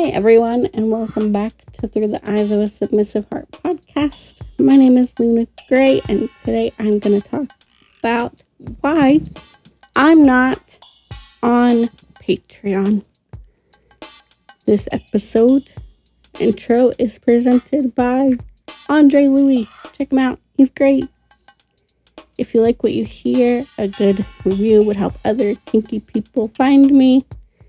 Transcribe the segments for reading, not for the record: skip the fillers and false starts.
Hi, everyone, and welcome back to Through the Eyes of a Submissive Heart podcast. My name is Luna Gray, and today I'm going to talk about why I'm not on Patreon. This episode intro is presented by Andre Louis. Check him out. He's great. If you like what you hear, a good review would help other kinky people find me.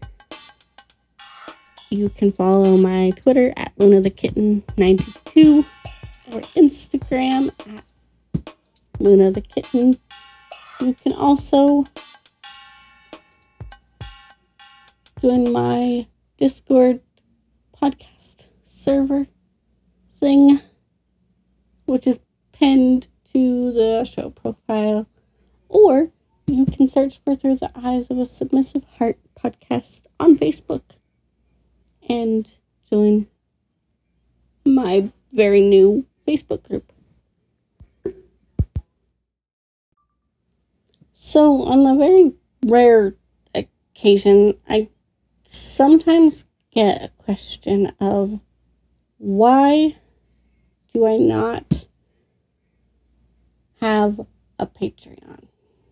You can follow my Twitter at LunaTheKitten92 or Instagram at LunaTheKitten. You can also join my Discord podcast server thing, which is pinned to the show profile, or you can search for Through the Eyes of a Submissive Heart podcast on Facebook and join my very new Facebook group. So, on the very rare occasion, I sometimes get a question of why do I not have a Patreon?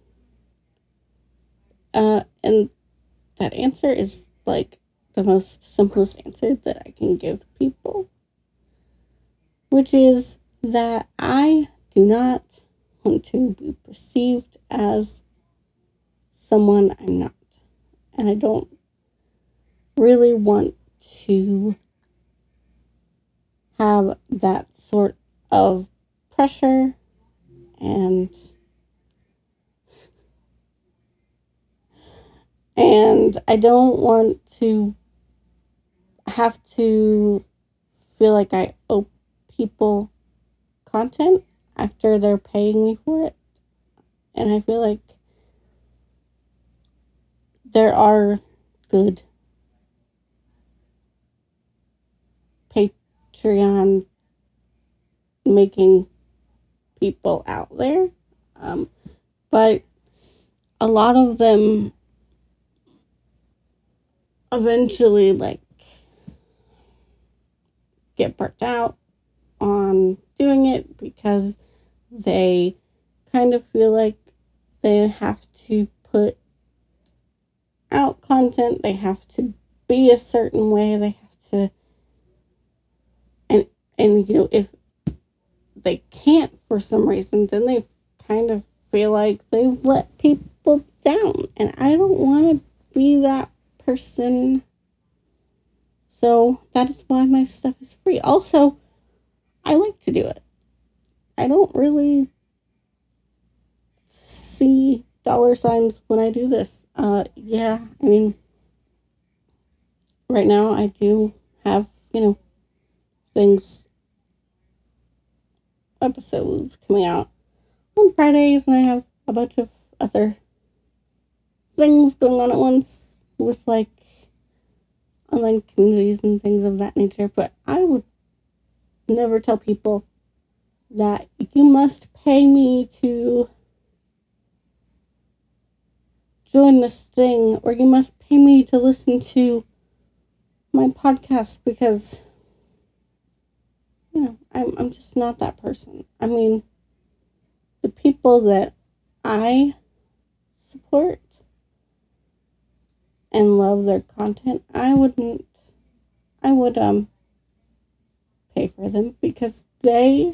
And that answer is like the most simplest answer that I can give people, which is that I do not want to be perceived as someone I'm not. And I don't really want to have that sort of pressure and I don't want to have to feel like I owe people content after they're paying me for it. And I feel like there are good Patreon making people out there. But a lot of them eventually get burnt out on doing it because they kind of feel like they have to put out content, they have to be a certain way, they have to, and you know, if they can't for some reason, then they kind of feel like they've let people down, and I don't want to be that person. So that is why my stuff is free. Also, I like to do it. I don't really see dollar signs when I do this. Yeah, I mean, right now I do have, episodes coming out on Fridays, and I have a bunch of other things going on at once with online communities and things of that nature. But I would never tell people that you must pay me to join this thing, or you must pay me to listen to my podcast, because I'm just not that person. I mean, the people that I support and love their content, I would pay for them, because they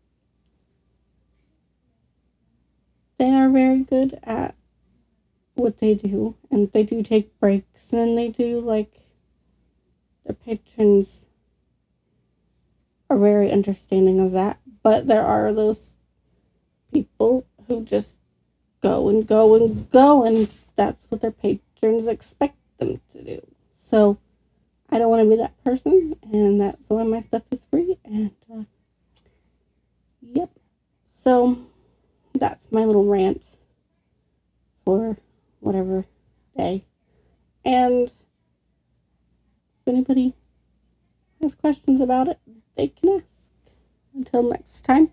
are very good at what they do, and they do take breaks, and they do, their patrons are very understanding of that. But there are those people who just go and go and go, and that's what their patrons expect them to do. So I don't want to be that person, and that's why my stuff is free. And yep. So that's my little rant for whatever day. And if anybody has questions about it, they can ask. Until next time,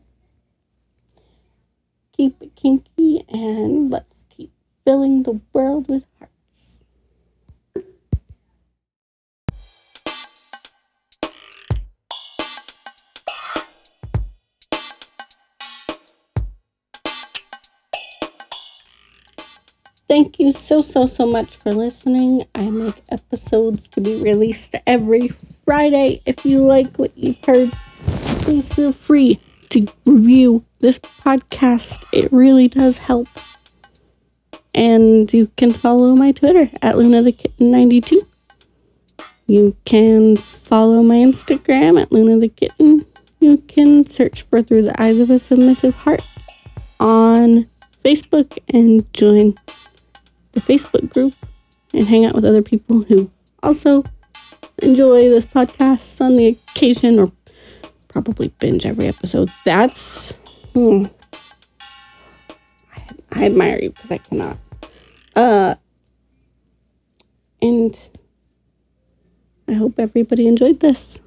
keep it kinky, and let's keep filling the world with hearts. thank you so much for listening. I make episodes to be released every Friday. If you like what you've heard, please feel free to review this podcast. It really does help. And you can follow my Twitter at LunaTheKitten92. You can follow my Instagram at LunaTheKitten. You can search for Through the Eyes of a Submissive Heart on Facebook and join the Facebook group and hang out with other people who also enjoy this podcast on the occasion or probably binge every episode. That's... I admire you because I cannot. And I hope everybody enjoyed this.